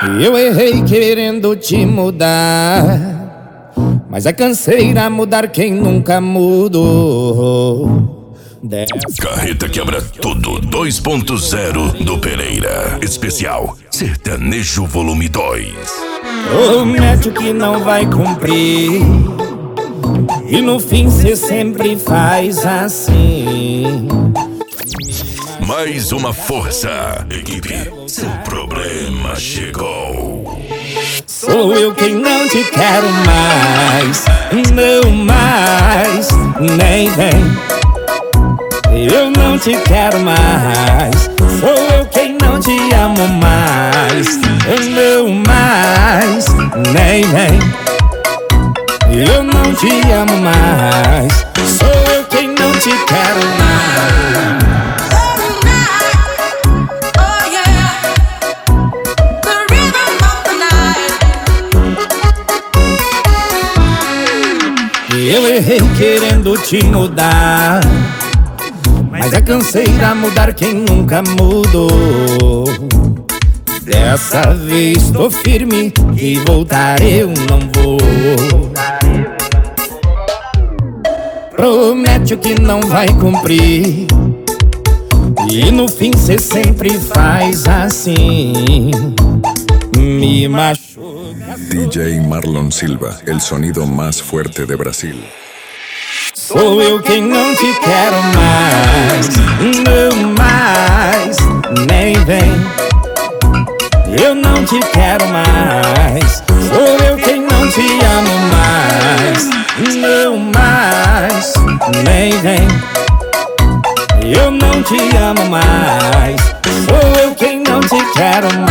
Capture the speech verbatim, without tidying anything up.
Eu errei querendo te mudar, mas a canseira mudar quem nunca mudou. Dessa... Carreta Quebra Tudo dois ponto zero do Pereira. Especial Sertanejo Volume dois. Promete o que não vai cumprir, e no fim cê sempre faz assim. Mais uma força, equipe. Seu problema chegou. Sou eu quem não te quero mais, não mais, nem vem. Eu não te quero mais, sou eu quem não te amo mais, não mais, nem vem. Eu não te amo mais, sou eu quem não te quero mais. Eu errei querendo te mudar, mas a canseira mudar quem nunca mudou. Dessa vez tô firme e voltar eu não vou. Promete o que não vai cumprir, e no fim cê sempre faz assim. Me machuca. D J Marlon Silva, el sonido más fuerte de Brasil. Sou eu quem não te quero mais, não mais, nem vem. Eu não te quero mais, sou eu quem não te amo mais, não mais, nem vem. Eu não te amo mais, sou eu quem não te quero mais.